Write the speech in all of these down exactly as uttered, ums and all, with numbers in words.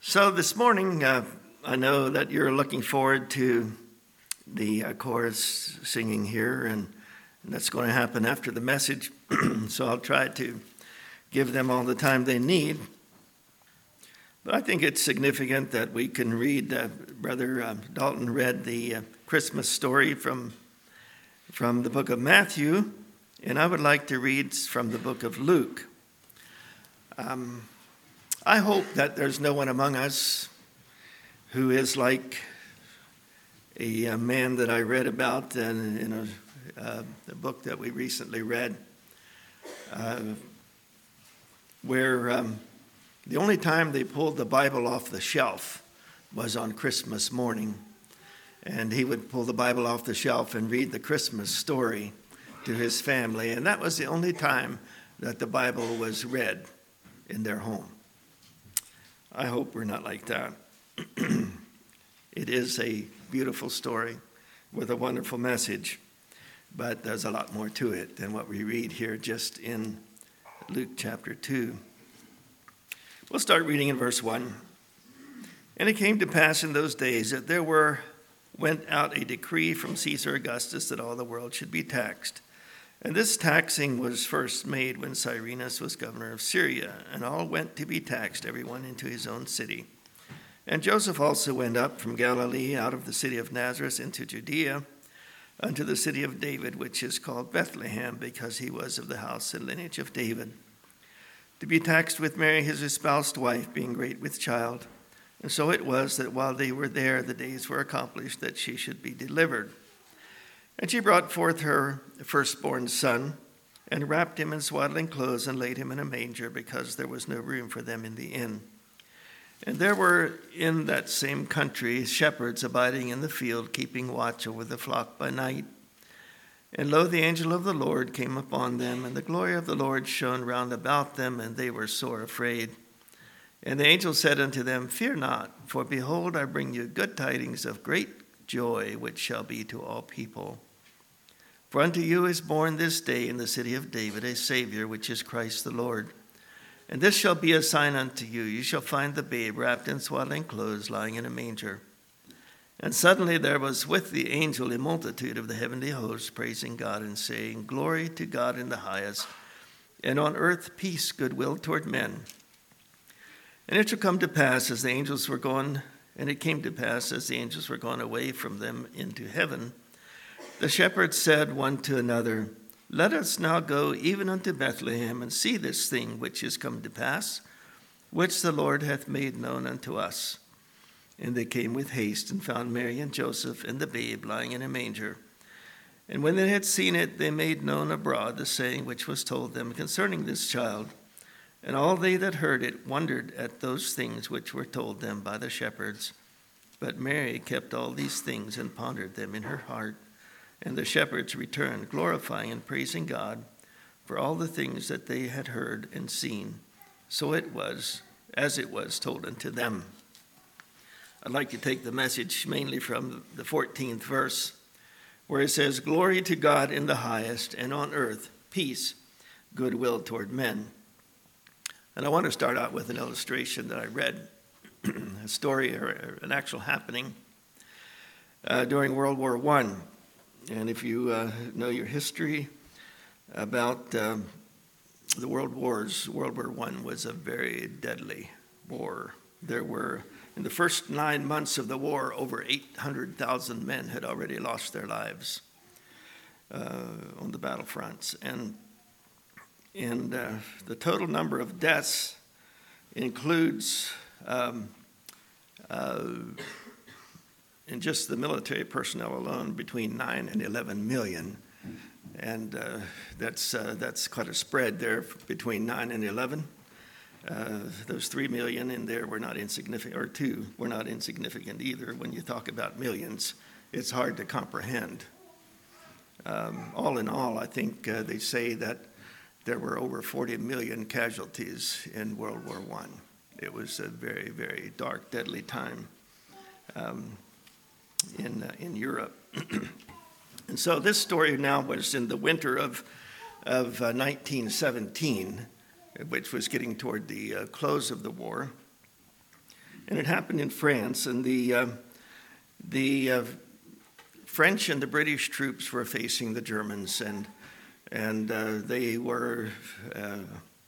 So this morning, uh, I know that you're looking forward to the uh, chorus singing here, and that's going to happen after the message. So I'll try to give them all the time they need. But I think it's significant that we can read, uh, Brother uh, Dalton read the uh, Christmas story from, from the book of Matthew, and I would like to read from the book of Luke. Um, I hope that there's no one among us who is like a, a man that I read about in, in a, uh, a book that we recently read, uh, where um, the only time they pulled the Bible off the shelf was on Christmas morning. And he would pull the Bible off the shelf and read the Christmas story to his family. And that was the only time that the Bible was read in their home. I hope we're not like that. It is a beautiful story with a wonderful message, but there's a lot more to it than what we read here just in Luke chapter two. We'll start reading in verse one. And it came to pass in those days that there were went out a decree from Caesar Augustus that all the world should be taxed. And this taxing was first made when Cyrenius was governor of Syria, and all went to be taxed, everyone into his own city. And Joseph also went up from Galilee out of the city of Nazareth into Judea, unto the city of David, which is called Bethlehem, because he was of the house and lineage of David, to be taxed with Mary his espoused wife, being great with child. And so it was that while they were there, the days were accomplished that she should be delivered. And she brought forth her firstborn son, and wrapped him in swaddling clothes, and laid him in a manger, because there was no room for them in the inn. And there were in that same country shepherds abiding in the field, keeping watch over the flock by night. And lo, the angel of the Lord came upon them, and the glory of the Lord shone round about them, and they were sore afraid. And the angel said unto them, Fear not, for behold, I bring you good tidings of great joy, which shall be to all people. For unto you is born this day in the city of David a Savior, which is Christ the Lord. And this shall be a sign unto you. You shall find the babe wrapped in swaddling clothes, lying in a manger. And suddenly there was with the angel a multitude of the heavenly hosts, praising God and saying, Glory to God in the highest, and on earth peace, goodwill toward men. And it shall come to pass as the angels were gone, and it came to pass as the angels were gone away from them into heaven, the shepherds said one to another, Let us now go even unto Bethlehem, and see this thing which is come to pass, which the Lord hath made known unto us. And they came with haste, and found Mary and Joseph and the babe lying in a manger. And when they had seen it, they made known abroad the saying which was told them concerning this child. And all they that heard it wondered at those things which were told them by the shepherds. But Mary kept all these things and pondered them in her heart. And the shepherds returned, glorifying and praising God for all the things that they had heard and seen. So it was, as it was told unto them. I'd like to take the message mainly from the fourteenth verse, where it says, Glory to God in the highest, and on earth peace, goodwill toward men. And I want to start out with an illustration that I read, a story or an actual happening uh, during World War One. And if you uh, know your history about um, the world wars, World War One was a very deadly war. There were, in the first nine months of the war, over eight hundred thousand men had already lost their lives uh, on the battlefronts. And, and uh, the total number of deaths includes um, uh, in just the military personnel alone, between nine and eleven million. And uh, that's uh, that's quite a spread there between nine and eleven. Uh, those three million in there were not insignificant, or two were not insignificant either. When you talk about millions, it's hard to comprehend. Um, all in all, I think uh, they say that there were over forty million casualties in World War One. It was a very, very dark, deadly time. Um, in uh, in Europe. And so this story now was in the winter of of uh, nineteen seventeen, which was getting toward the uh, close of the war. And it happened in France, and the, uh, the uh, French and the British troops were facing the Germans, and, and uh, they were uh,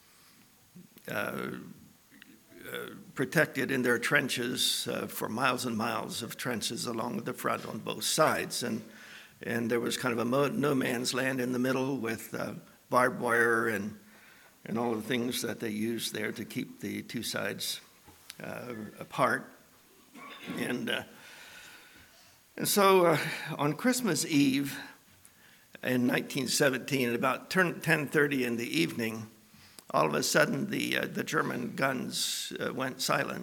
uh, Uh, protected in their trenches uh, for miles and miles of trenches along the front on both sides. And, and there was kind of a mo- no man's land in the middle with uh, barbed wire and, and all the things that they used there to keep the two sides uh, apart. And, uh, and so uh, on Christmas Eve in nineteen seventeen, at about ten thirty in the evening, all of a sudden, the uh, the German guns uh, went silent,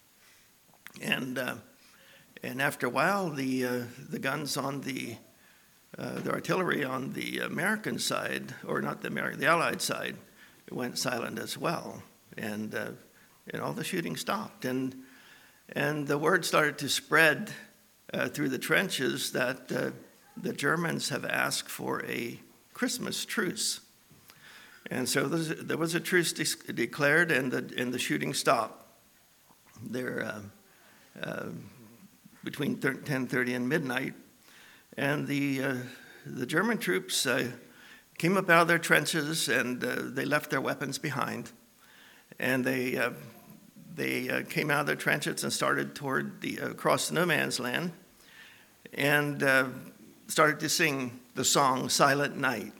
and uh, and after a while, the uh, the guns on the uh, the artillery on the American side, or not the American, the Allied side, went silent as well, and uh, and all the shooting stopped, and and the word started to spread uh, through the trenches that uh, the Germans have asked for a Christmas truce. And so there was a truce de- declared, and the and the shooting stopped there uh, uh, between ten thirty and midnight. And the uh, the German troops uh, came up out of their trenches, and uh, they left their weapons behind. And they uh, they uh, came out of their trenches and started toward the uh, across the no man's land, and uh, started to sing the song "Silent Night."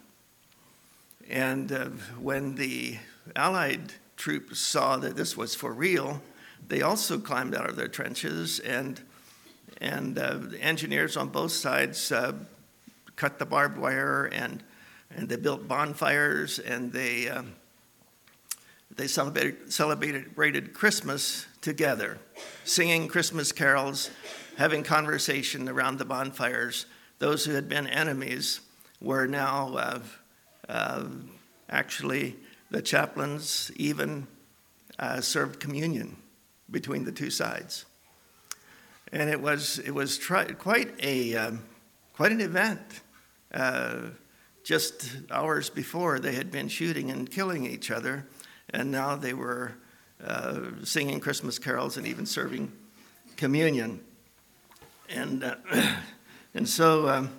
And uh, when the Allied troops saw that this was for real, they also climbed out of their trenches, and and uh, the engineers on both sides uh, cut the barbed wire, and and they built bonfires, and they uh, they celebrated celebrated Christmas together, singing Christmas carols, having conversation around the bonfires. Those who had been enemies were now Uh, Uh, actually, the chaplains even uh, served communion between the two sides, and it was it was tri- quite a um, quite an event. Uh, just hours before, they had been shooting and killing each other, and now they were uh, singing Christmas carols and even serving communion, and uh, and so. Um,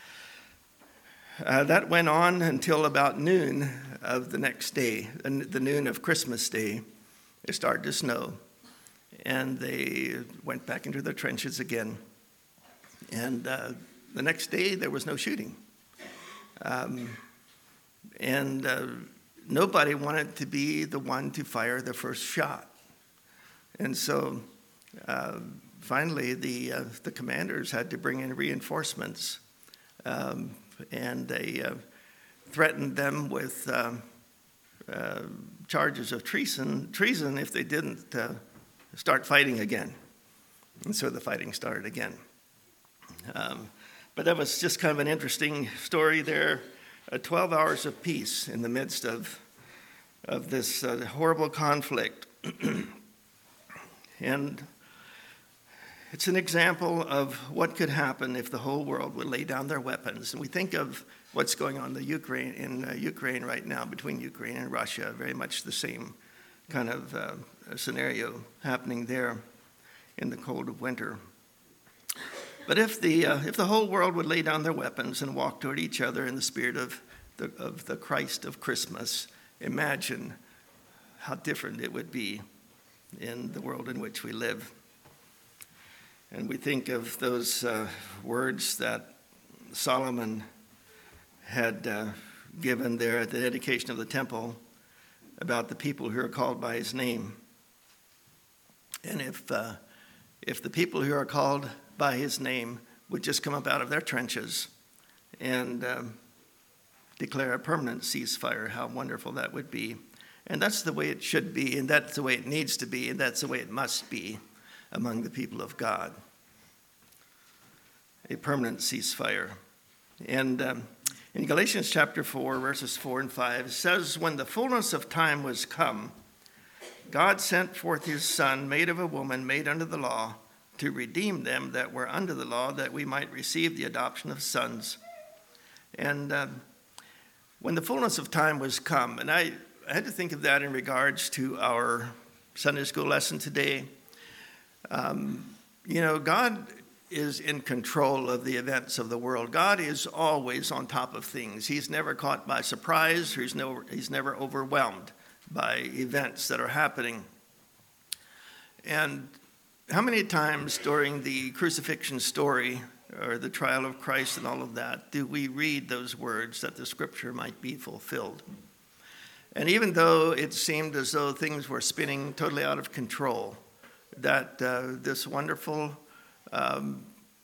Uh, that went on until about noon of the next day, the noon of Christmas Day. It started to snow, and they went back into their trenches again. And uh, the next day, there was no shooting. Um, and uh, nobody wanted to be the one to fire the first shot. And so uh, finally, the, uh, the commanders had to bring in reinforcements. Um, and they uh, threatened them with um, uh, charges of treason, treason if they didn't uh, start fighting again. And so the fighting started again. Um, but that was just kind of an interesting story there. Uh, twelve hours of peace in the midst of, of this uh, horrible conflict. And it's an example of what could happen if the whole world would lay down their weapons. And we think of what's going on in, the Ukraine, in uh, Ukraine right now, between Ukraine and Russia, very much the same kind of uh, scenario happening there in the cold of winter. But if the uh, if the whole world would lay down their weapons and walk toward each other in the spirit of the, of the Christ of Christmas, imagine how different it would be in the world in which we live. And we think of those uh, words that Solomon had uh, given there at the dedication of the temple about the people who are called by his name. And if uh, if the people who are called by his name would just come up out of their trenches and um, declare a permanent ceasefire, how wonderful that would be. And that's the way it should be, and that's the way it needs to be, and that's the way it must be among the people of God. A permanent ceasefire. And um, in Galatians chapter four, verses four and five, it says, "When the fullness of time was come, God sent forth his Son, made of a woman, made under the law, to redeem them that were under the law, that we might receive the adoption of sons." And um, when the fullness of time was come, and I, I had to think of that in regards to our Sunday school lesson today. Um, you know, God is in control of the events of the world. God is always on top of things. He's never caught by surprise. He's never, he's never overwhelmed by events that are happening. And how many times during the crucifixion story or the trial of Christ and all of that do we read those words that the scripture might be fulfilled? And even though it seemed as though things were spinning totally out of control, that uh, this wonderful um,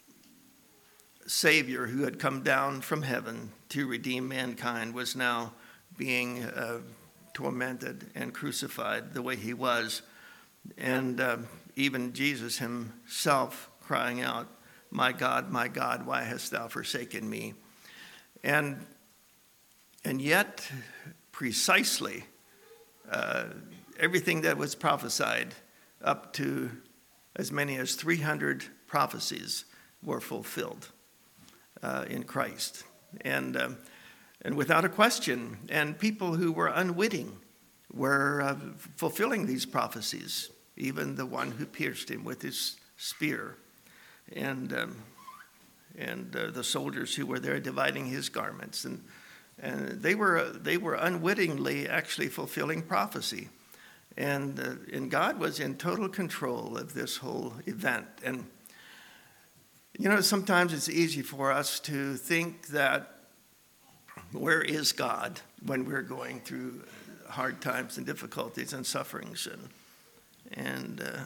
Savior who had come down from heaven to redeem mankind was now being uh, tormented and crucified the way he was. And uh, even Jesus himself crying out, "My God, my God, why hast thou forsaken me?" And, and yet, precisely, uh, everything that was prophesied, up to as many as three hundred prophecies, were fulfilled uh, in Christ. And, um, and without a question, and people who were unwitting were uh, fulfilling these prophecies, even the one who pierced him with his spear, and um, and uh, the soldiers who were there dividing his garments, and and they were uh, they were unwittingly actually fulfilling prophecy, and uh, and God was in total control of this whole event. And you know, sometimes it's easy for us to think that, where is God when we're going through hard times and difficulties and sufferings and and uh,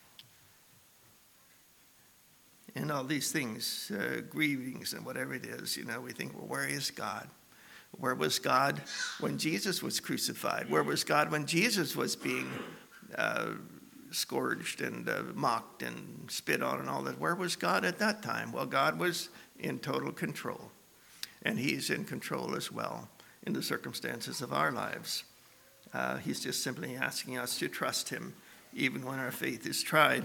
and all these things, uh, grievings and whatever it is. You know, we think, well, where is God? Where was God when Jesus was crucified? Where was God when Jesus was being uh, scourged and uh, mocked and spit on and all that? Where was God at that time? Well, God was in total control, and he's in control as well in the circumstances of our lives. Uh, he's just simply asking us to trust him even when our faith is tried.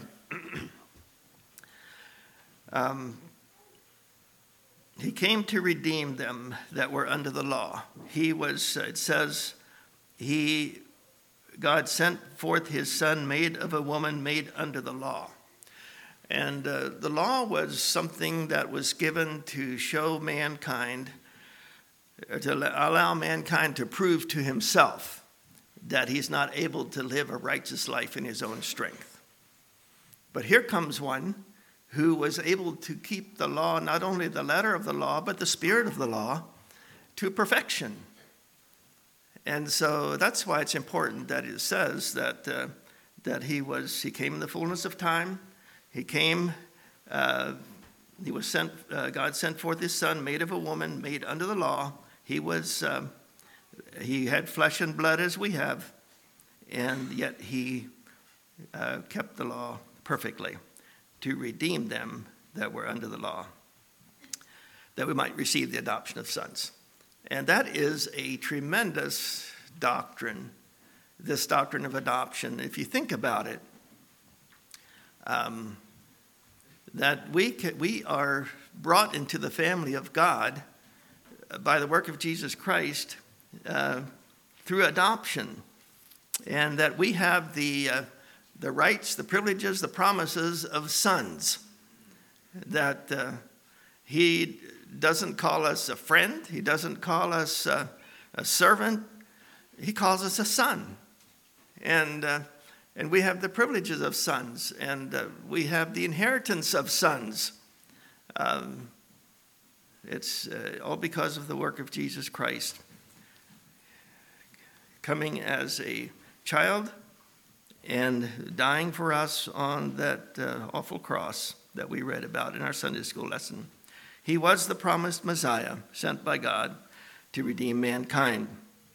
um, he came to redeem them that were under the law. He was, uh, it says, he, God sent forth his son, made of a woman, made under the law. And uh, the law was something that was given to show mankind, to allow mankind to prove to himself that he's not able to live a righteous life in his own strength. But here comes one who was able to keep the law, not only the letter of the law, but the spirit of the law, to perfection. And so that's why it's important that it says that uh, that he was he came in the fullness of time. He came. Uh, he was sent. Uh, God sent forth his son, made of a woman, made under the law. He was. Um, He had flesh and blood as we have, and yet he uh, kept the law perfectly to redeem them that were under the law, that we might receive the adoption of sons. And that is a tremendous doctrine, this doctrine of adoption. If you think about it, um, that we can, we are brought into the family of God by the work of Jesus Christ, Uh, through adoption, and that we have the uh, the rights, the privileges, the promises of sons. That uh, he doesn't call us a friend, he doesn't call us uh, a servant, he calls us a son, and uh, and we have the privileges of sons, and uh, we have the inheritance of sons. Um, it's uh, all because of the work of Jesus Christ, coming as a child and dying for us on that uh, awful cross that we read about in our Sunday school lesson. He was the promised Messiah sent by God to redeem mankind.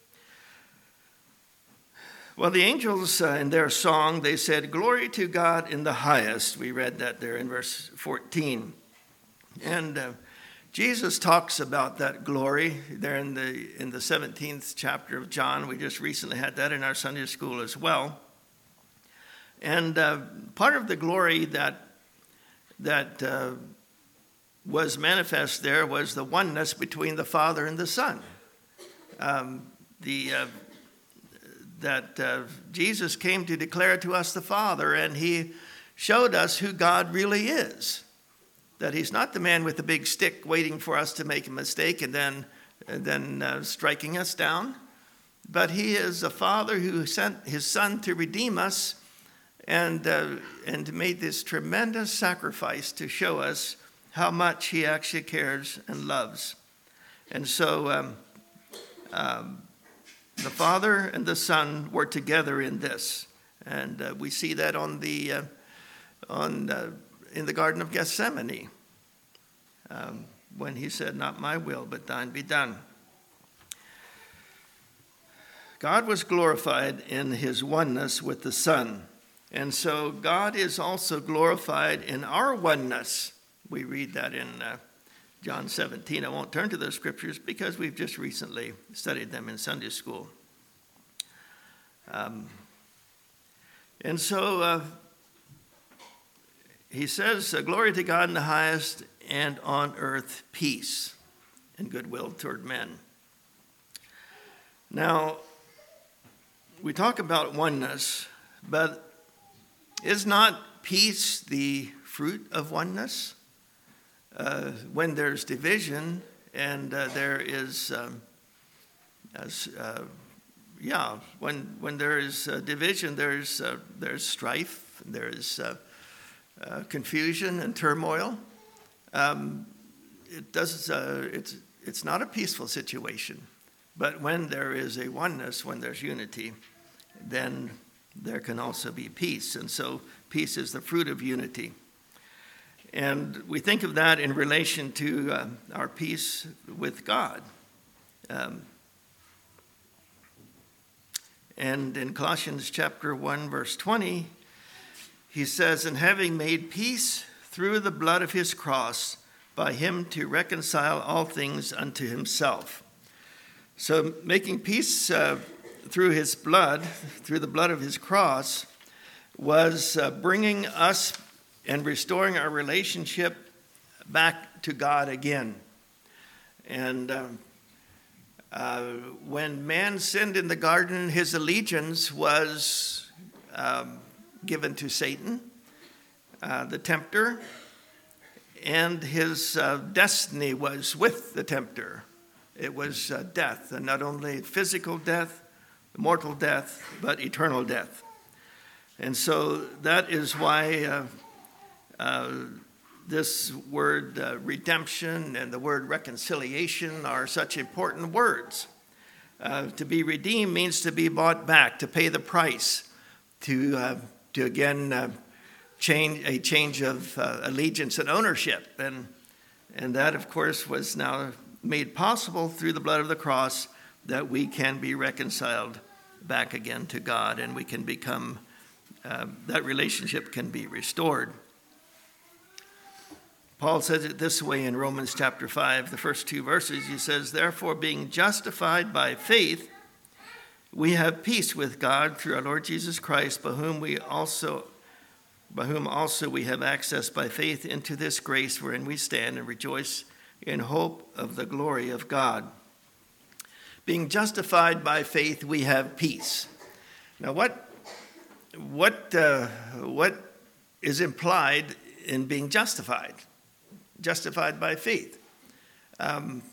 Well, the angels uh, in their song, they said, "Glory to God in the highest." We read that there in verse fourteen. And uh, Jesus talks about that glory there in the in the seventeenth chapter of John. We just recently had that in our Sunday school as well. And uh, part of the glory that that uh, was manifest there was the oneness between the Father and the Son. Um, the uh, that uh, Jesus came to declare to us the Father, and he showed us who God really is. That he's not the man with the big stick waiting for us to make a mistake and then, and then uh, striking us down. But he is a father who sent his son to redeem us and, uh, and made this tremendous sacrifice to show us how much he actually cares and loves. And so um, um, the Father and the Son were together in this. And uh, we see that on the uh, on uh, in the Garden of Gethsemane, um, when he said, "Not my will, but thine be done." God was glorified in his oneness with the Son. And so God is also glorified in our oneness. We read that in uh, John seventeen. I won't turn to those scriptures because we've just recently studied them in Sunday school. Um, and so uh, he says, "Glory to God in the highest, and on earth peace and goodwill toward men." Now, we talk about oneness, but is not peace the fruit of oneness? Uh, when there's division and uh, there is, um, as, uh, yeah, when when there is uh, division, there's uh, there's strife, there's uh, uh, confusion and turmoil. Um, it does. Uh, it's it's not a peaceful situation. But when there is a oneness, when there's unity, then there can also be peace. And so peace is the fruit of unity. And we think of that in relation to uh, our peace with God. Um, and in Colossians chapter one, verse twenty, he says, "And having made peace through the blood of his cross, by him to reconcile all things unto himself." So making peace uh, through his blood, through the blood of his cross, was uh, bringing us and restoring our relationship back to God again. And uh, uh, when man sinned in the garden, his allegiance was um, given to Satan, uh, the tempter, and his uh, destiny was with the tempter. It was uh, death, and not only physical death, mortal death, but eternal death. And so that is why uh, uh, this word uh, redemption and the word reconciliation are such important words. Uh, to be redeemed means to be bought back, to pay the price, to uh, to again uh, change a change of uh, allegiance and ownership, and and that of course was now made possible through the blood of the cross, that we can be reconciled back again to God, and we can become, uh, that relationship can be restored. Paul says it this way in Romans chapter five, the first two verses. He says, "Therefore, being justified by faith, we have peace with God through our Lord Jesus Christ, by whom we also, by whom also we have access by faith into this grace wherein we stand and rejoice in hope of the glory of God." Being justified by faith, we have peace. Now, what what uh, what is implied in being justified? Justified by faith. Um,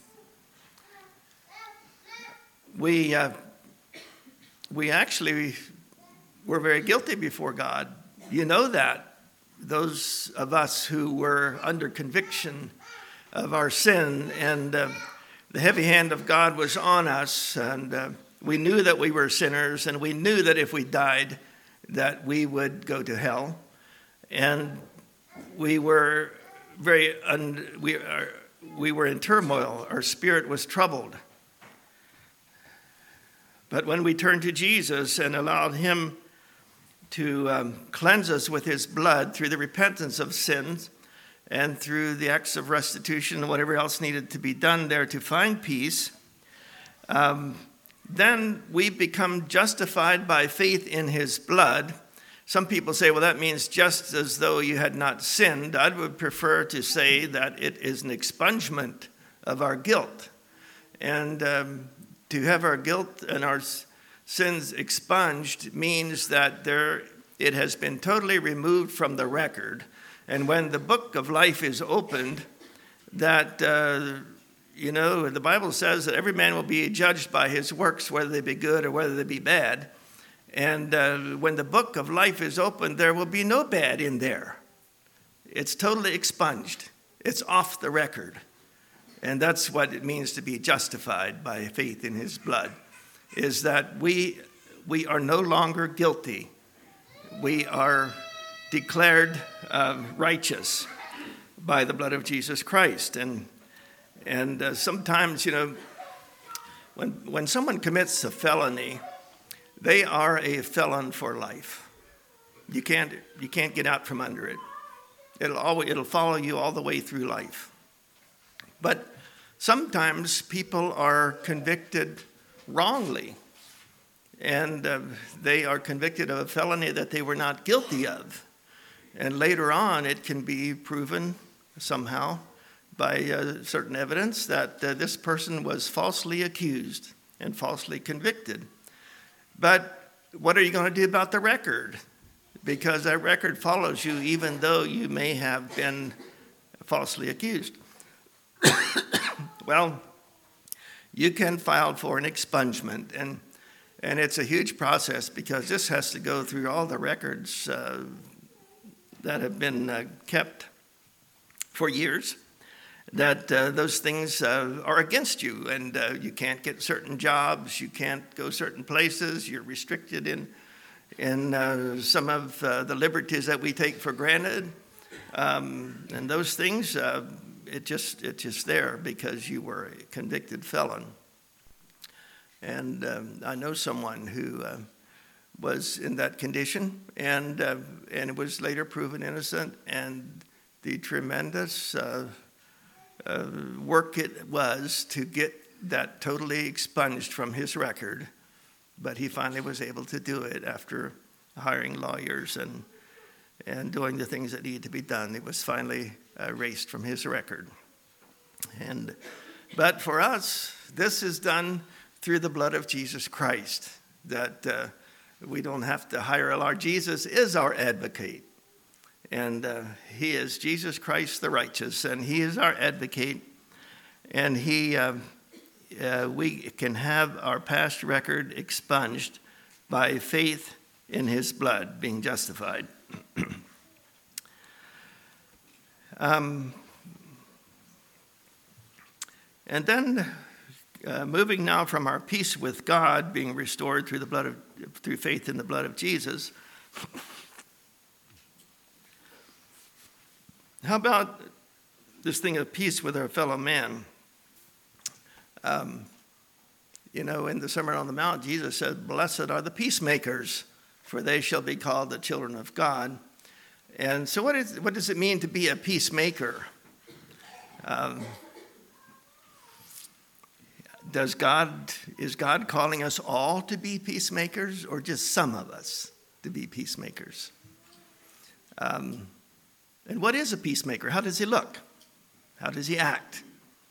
we uh, we actually were very guilty before God. You know that. Those of us who were under conviction of our sin, and uh, the heavy hand of God was on us, and uh, we knew that we were sinners, and we knew that if we died, that we would go to hell, and we were very un- we are, we were in turmoil. Our spirit was troubled. But when we turned to Jesus and allowed him to um, cleanse us with his blood through the repentance of sins, and through the acts of restitution and whatever else needed to be done there to find peace, um, then we become justified by faith in his blood. Some people say, well, that means just as though you had not sinned. I would prefer to say that it is an expungement of our guilt. And um, to have our guilt and our sins expunged means that there it has been totally removed from the record. And when the book of life is opened, that, uh, you know, the Bible says that every man will be judged by his works, whether they be good or whether they be bad. And uh, when the book of life is opened, there will be no bad in there. It's totally expunged. It's off the record. And that's what it means to be justified by faith in his blood, is that we we are no longer guilty. We are declared uh, righteous by the blood of Jesus Christ. And and uh, sometimes, you know, when when someone commits a felony, they are a felon for life. You can't you can't get out from under it. It'll always it'll follow you all the way through life. But sometimes people are convicted wrongly, and uh, they are convicted of a felony that they were not guilty of. And later on, it can be proven somehow by uh, certain evidence that uh, this person was falsely accused and falsely convicted. But what are you going to do about the record? Because that record follows you even though you may have been falsely accused. Well, you can file for an expungement, and and it's a huge process because this has to go through all the records uh, that have been uh, kept for years, that uh, those things uh, are against you, and uh, you can't get certain jobs, you can't go certain places, you're restricted in in uh, some of uh, the liberties that we take for granted, um, and those things, uh, it just it's just there because you were a convicted felon. And um, I know someone who uh, was in that condition, and uh, and was later proven innocent, and the tremendous uh, uh, work it was to get that totally expunged from his record. But he finally was able to do it after hiring lawyers and and doing the things that needed to be done. It was finally erased from his record. And but for us, this is done through the blood of Jesus Christ, that uh, we don't have to hire a lawyer. Jesus is our advocate. And uh, he is Jesus Christ the righteous, and he is our advocate. And he... Uh, Uh, we can have our past record expunged by faith in his blood, being justified. um, and then, uh, moving now from our peace with God being restored through the blood of, through faith in the blood of Jesus. How about this thing of peace with our fellow man? Um, you know, in the Sermon on the Mount, Jesus said, "Blessed are the peacemakers, for they shall be called the children of God." And so what, is, what does it mean to be a peacemaker? Um, does God, is God calling us all to be peacemakers, or just some of us to be peacemakers? Um, and what is a peacemaker? How does he look? How does he act?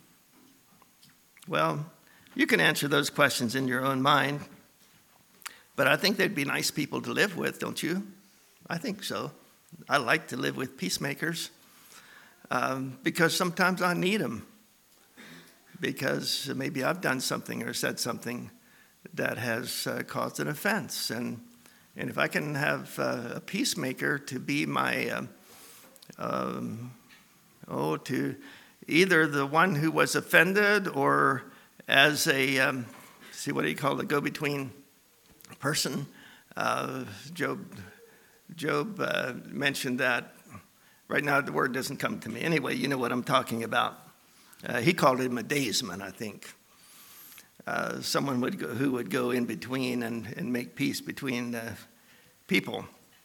Well, you can answer those questions in your own mind, but I think they'd be nice people to live with, don't you? I think so. I like to live with peacemakers um, because sometimes I need them, because maybe I've done something or said something that has uh, caused an offense. And, and if I can have uh, a peacemaker to be my, uh, um, oh, to... either the one who was offended, or as a, um, see, what do you call it, a go-between person. Uh, Job, Job uh, mentioned that. Right now, the word doesn't come to me. Anyway, you know what I'm talking about. Uh, he called him a daysman, I think. Uh, someone would go, who would go in between and, and make peace between uh, people.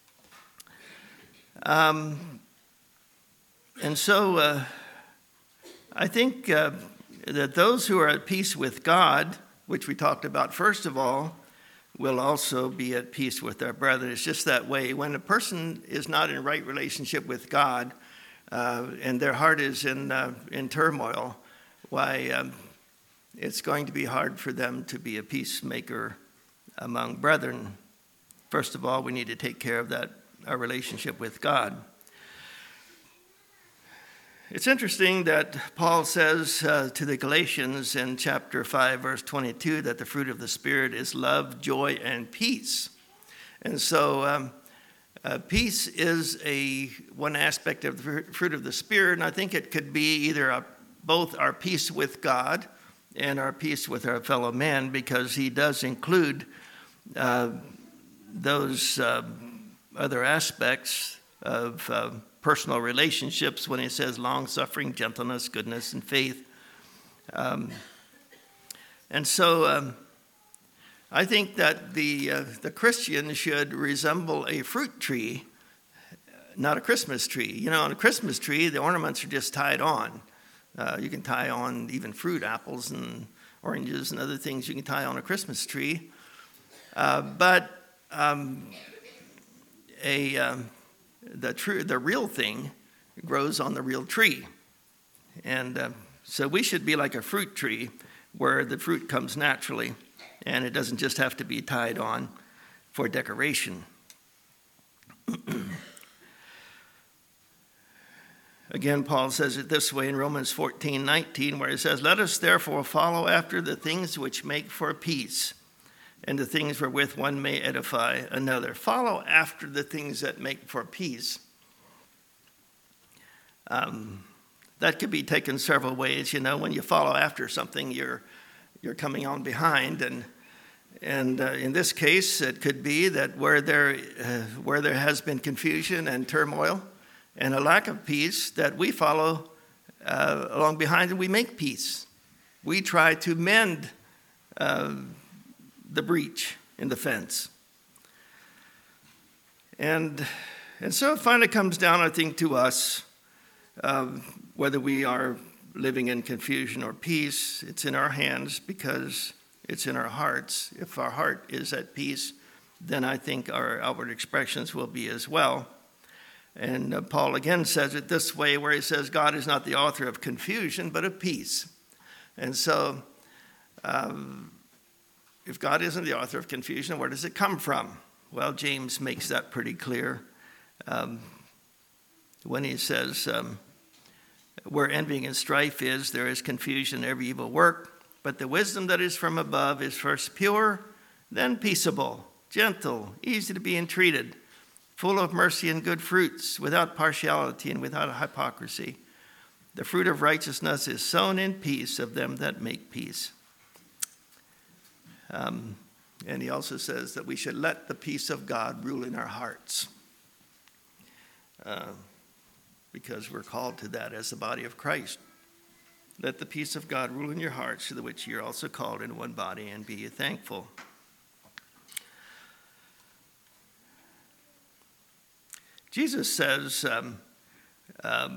Um, and so... Uh, I think uh, that those who are at peace with God, which we talked about first of all, will also be at peace with their brethren. It's just that way. When a person is not in right relationship with God, uh, and their heart is in uh, in turmoil, why um, it's going to be hard for them to be a peacemaker among brethren. first of all, we need to take care of that, our relationship with God. It's interesting that Paul says uh, to the Galatians in chapter five, verse twenty-two, that the fruit of the Spirit is love, joy, and peace. And so um, uh, peace is a one aspect of the fruit of the Spirit, and I think it could be either a, both our peace with God and our peace with our fellow man, because he does include uh, those uh, other aspects of uh, personal relationships when he says long-suffering, gentleness, goodness, and faith. Um, and so um, I think that the uh, the Christian should resemble a fruit tree, not a Christmas tree. You know, on a Christmas tree, the ornaments are just tied on. Uh, you can tie on even fruit, apples and oranges and other things you can tie on a Christmas tree. Uh, but um, a... Um, The true, the real thing grows on the real tree. And uh, so we should be like a fruit tree where the fruit comes naturally and it doesn't just have to be tied on for decoration. Again, Paul says it this way in Romans fourteen nineteen, where he says, "Let us therefore follow after the things which make for peace, and the things wherewith one may edify another." Follow after the things that make for peace. Um, that could be taken several ways. You know, when you follow after something, you're you're coming on behind, and and uh, in this case, it could be that where there uh, where there has been confusion and turmoil and a lack of peace, that we follow uh, along behind and we make peace. We try to mend Uh, the breach in the fence. And and so it finally comes down, I think, to us, uh, whether we are living in confusion or peace. It's in our hands because it's in our hearts. If our heart is at peace, then I think our outward expressions will be as well. And uh, Paul again says it this way, where he says, God is not the author of confusion, but of peace. And so, um, if God isn't the author of confusion, where does it come from? Well, James makes that pretty clear um, when he says, um, where envying and strife is, there is confusion, every evil work. But the wisdom that is from above is first pure, then peaceable, gentle, easy to be entreated, full of mercy and good fruits, without partiality and without hypocrisy. The fruit of righteousness is sown in peace of them that make peace. Um, and he also says that we should let the peace of God rule in our hearts, uh, because we're called to that as the body of Christ. Let the peace of God rule in your hearts, to the which you're also called in one body, and be ye thankful. Jesus says, um, um,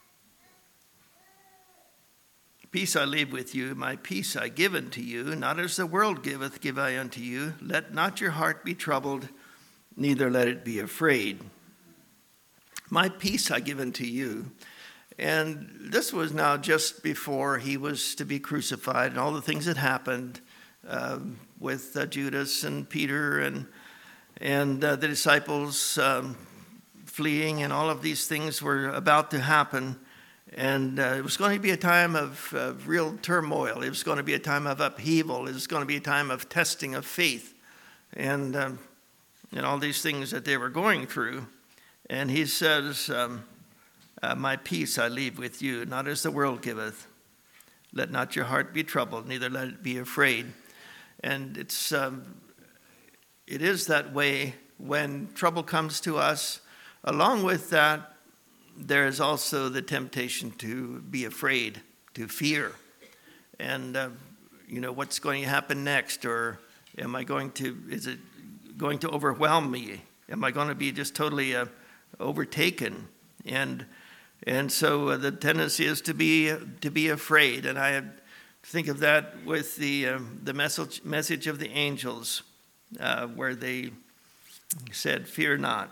peace I leave with you, my peace I give unto you, not as the world giveth, give I unto you. Let not your heart be troubled, neither let it be afraid. My peace I give unto you. And this was now just before he was to be crucified, and all the things that happened uh, with uh, Judas and Peter and, and uh, the disciples um, fleeing, and all of these things were about to happen. And uh, it was going to be a time of, of real turmoil. It was going to be a time of upheaval. It was going to be a time of testing of faith, and um, and all these things that they were going through. And he says, um, uh, my peace I leave with you, not as the world giveth. Let not your heart be troubled, neither let it be afraid. And it's um, it is that way when trouble comes to us. Along with that, there is also the temptation to be afraid, to fear. And, uh, you know, what's going to happen next? Or am I going to, is it going to overwhelm me? Am I going to be just totally uh, overtaken? And and so uh, the tendency is to be to be afraid. And I think of that with the, uh, the message, message of the angels, uh, where they said, fear not.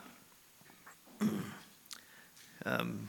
Um,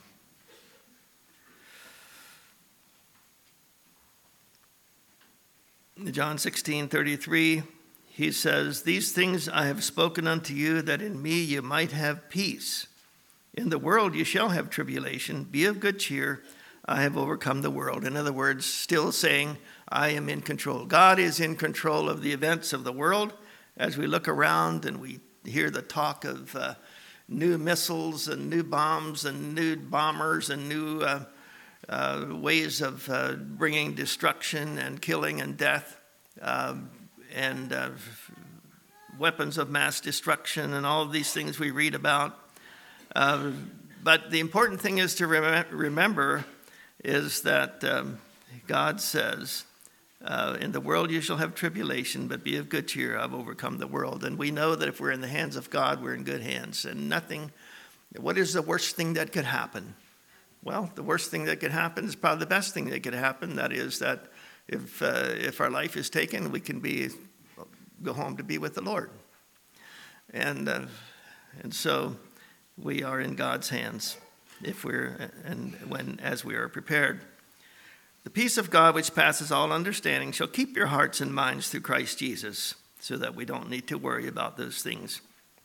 John sixteen thirty-three, he says, "These things I have spoken unto you, that in me you might have peace. In the world you shall have tribulation. Be of good cheer. I have overcome the world." In other words, still saying, I am in control. God is in control of the events of the world. As we look around and we hear the talk of uh, new missiles and new bombs and new bombers and new uh, uh, ways of uh, bringing destruction and killing and death, uh, and uh, weapons of mass destruction and all of these things we read about. Uh, but the important thing is to rem- remember is that um, God says, uh, in the world you shall have tribulation, but be of good cheer, I've overcome the world. And we know that if we're in the hands of God, we're in good hands. And nothing, what is the worst thing that could happen? Well, the worst thing that could happen is probably the best thing that could happen. That is that if uh, if our life is taken, we can be go home to be with the Lord. And uh, and so we are in God's hands if we're and when as we are prepared. The peace of God, which passes all understanding, shall keep your hearts and minds through Christ Jesus, so that we don't need to worry about those things.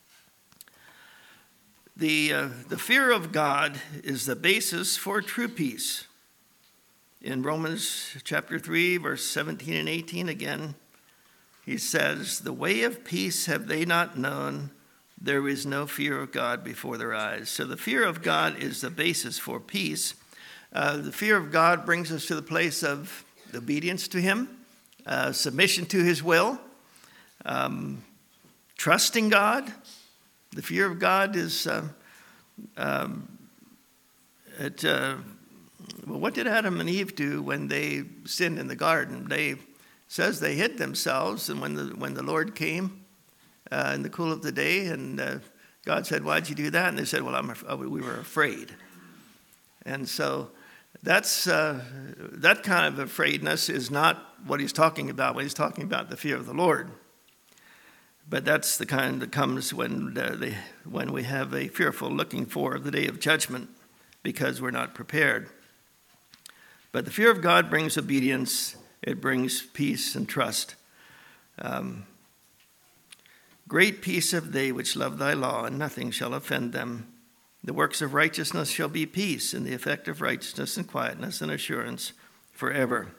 The uh, the fear of God is the basis for true peace. In Romans chapter three, verse seventeen and eighteen again, he says, "The way of peace have they not known. There is no fear of God before their eyes." So the fear of God is the basis for peace. Uh, the fear of God brings us to the place of obedience to him, uh, submission to his will, um, trusting God. The fear of God is, uh, um, it, uh, well, what did Adam and Eve do when they sinned in the garden? They says they hid themselves, and when the when the Lord came uh, in the cool of the day, and uh, God said, "Why'd you do that?" And they said, "Well, I'm af- we were afraid." And so that's uh, that kind of afraidness is not what he's talking about when he's talking about the fear of the Lord. But that's the kind that comes when uh, they, when we have a fearful looking for the day of judgment because we're not prepared. But the fear of God brings obedience. It brings peace and trust. Um, Great peace have they which love thy law, and nothing shall offend them. The works of righteousness shall be peace, and the effect of righteousness and quietness and assurance forever.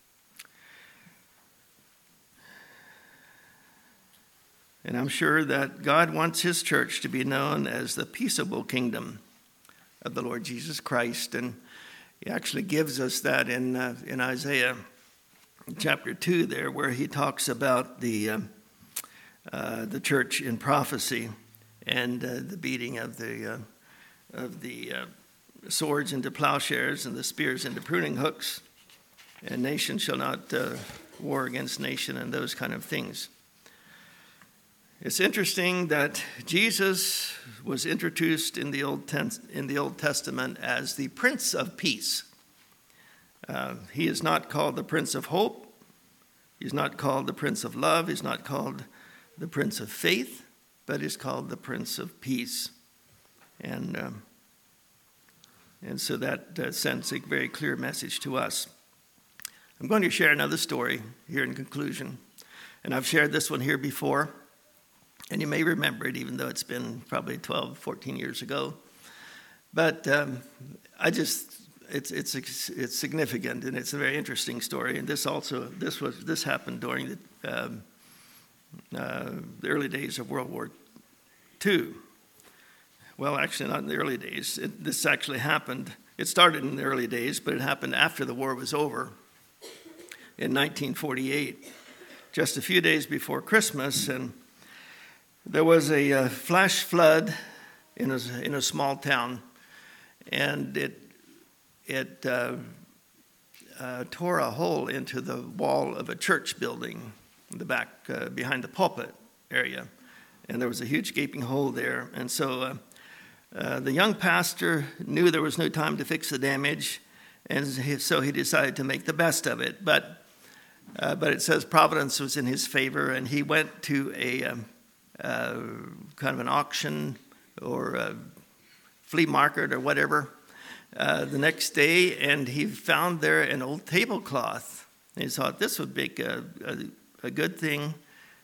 And I'm sure that God wants his church to be known as the peaceable kingdom of the Lord Jesus Christ. And he actually gives us that in uh, in Isaiah chapter two there, where he talks about the uh, uh, the church in prophecy and uh, the beating of the uh, of the uh, swords into plowshares and the spears into pruning hooks, and nation shall not uh, war against nation, and those kind of things. It's interesting that Jesus was introduced in the Old, Ten- in the Old Testament as the Prince of Peace. Uh, he is not called the Prince of Hope. He's not called the Prince of Love. He's not called the Prince of Faith, but he's called the Prince of Peace. And, um, and so that uh, sends a very clear message to us. I'm going to share another story here in conclusion. And I've shared this one here before. And you may remember it, even though it's been probably twelve, fourteen years ago. But um, I just, it's it's it's significant, and it's a very interesting story. And this also, this was this happened during the, um, uh, the early days of World War Two. Well, actually, not in the early days. It, this actually happened. It started in the early days, but it happened after the war was over in nineteen forty-eight, just a few days before Christmas, and there was a uh, flash flood in a, in a small town, and it it uh, uh, tore a hole into the wall of a church building in the back uh, behind the pulpit area, and there was a huge gaping hole there. And so uh, uh, the young pastor knew there was no time to fix the damage, and so he decided to make the best of it. But uh, but it says providence was in his favor, and he went to a um, Uh, kind of an auction or a flea market or whatever uh, the next day, and he found there an old tablecloth. And he thought this would make a, a, a good thing.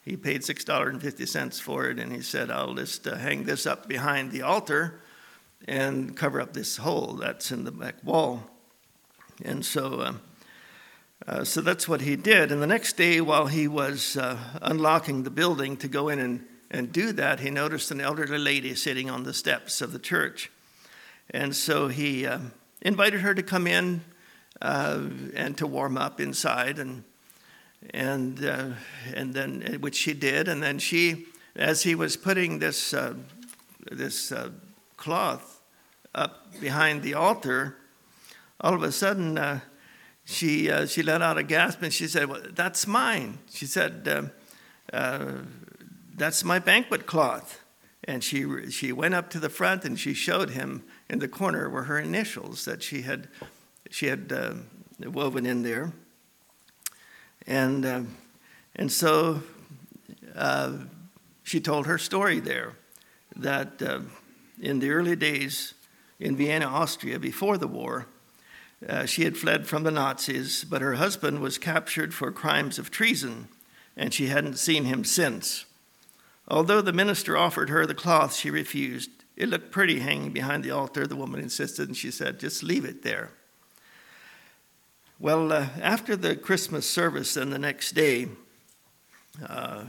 he paid six dollars and fifty cents for it, and he said, I'll just uh, hang this up behind the altar and cover up this hole that's in the back wall. And so uh, uh, so that's what he did. And the next day, while he was uh, unlocking the building to go in and, and do that, he noticed an elderly lady sitting on the steps of the church. And so he uh, invited her to come in uh, and to warm up inside, and and uh, and then which she did. And then she, as he was putting this uh, this uh, cloth up behind the altar, all of a sudden uh, she uh, she let out a gasp, and she said, "Well, that's mine." She said, uh, uh, "That's my banquet cloth." And she she went up to the front and she showed him in the corner were her initials that she had she had uh, woven in there. And uh, and so uh, she told her story there, that uh, in the early days in Vienna, Austria, before the war, uh, she had fled from the Nazis, but her husband was captured for crimes of treason, and she hadn't seen him since. Although the minister offered her the cloth, she refused. It looked pretty hanging behind the altar, the woman insisted, and she said, just leave it there. Well, uh, after the Christmas service and the next day, uh,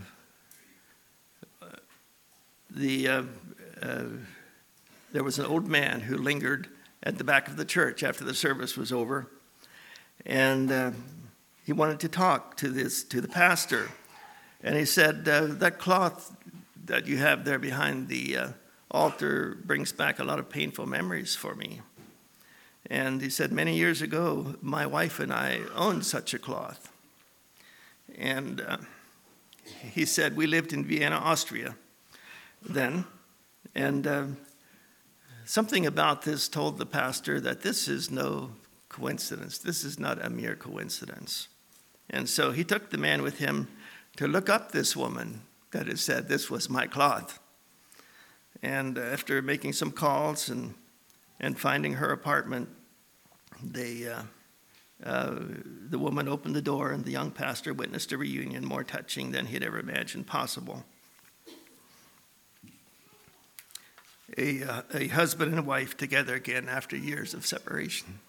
the uh, uh, there was an old man who lingered at the back of the church after the service was over, and uh, he wanted to talk to this to the pastor. And he said, uh, that cloth that you have there behind the uh, altar brings back a lot of painful memories for me. And he said, many years ago, my wife and I owned such a cloth. And uh, he said, we lived in Vienna, Austria then. And uh, something about this told the pastor that this is no coincidence. This is not a mere coincidence. And so he took the man with him to look up this woman that had said this was my cloth. And after making some calls and and finding her apartment, they uh, uh, the woman opened the door, and the young pastor witnessed a reunion more touching than he'd ever imagined possible. A, uh, a husband and a wife together again after years of separation.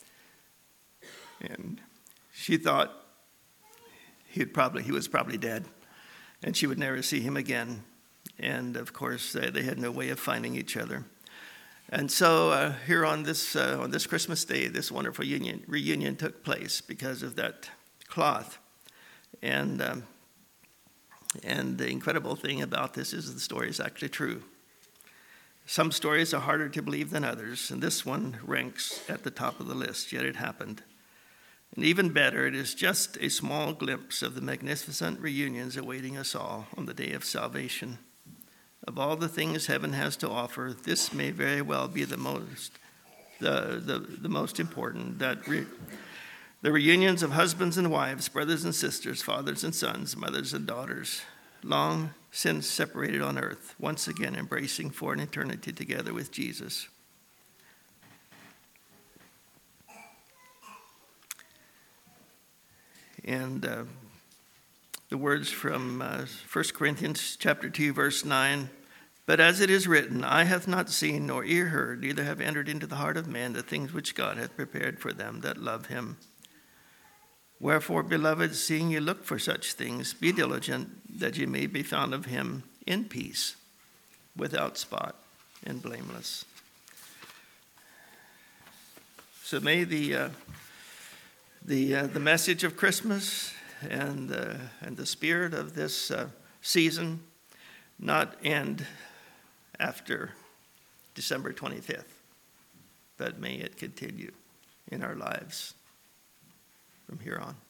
And she thought He'd probably, he was probably dead, and she would never see him again. And, of course, uh, they had no way of finding each other. And so uh, here on this uh, on this Christmas Day, this wonderful union, reunion took place because of that cloth. And, um, and the incredible thing about this is the story is actually true. Some stories are harder to believe than others, and this one ranks at the top of the list, yet it happened. And even better, it is just a small glimpse of the magnificent reunions awaiting us all on the day of salvation. Of all the things heaven has to offer, this may very well be the most, the, the, the most important, that re, the reunions of husbands and wives, brothers and sisters, fathers and sons, mothers and daughters, long since separated on earth, once again embracing for an eternity together with Jesus. And uh, the words from uh, First Corinthians chapter two, verse nine, but as it is written, eye hath not seen, nor ear heard, neither have entered into the heart of man the things which God hath prepared for them that love him. Wherefore, beloved, seeing ye look for such things, be diligent that ye may be found of him in peace, without spot and blameless. So may the uh, the uh, the message of Christmas and uh, and the spirit of this uh, season not end after December twenty-fifth, but may it continue in our lives from here on.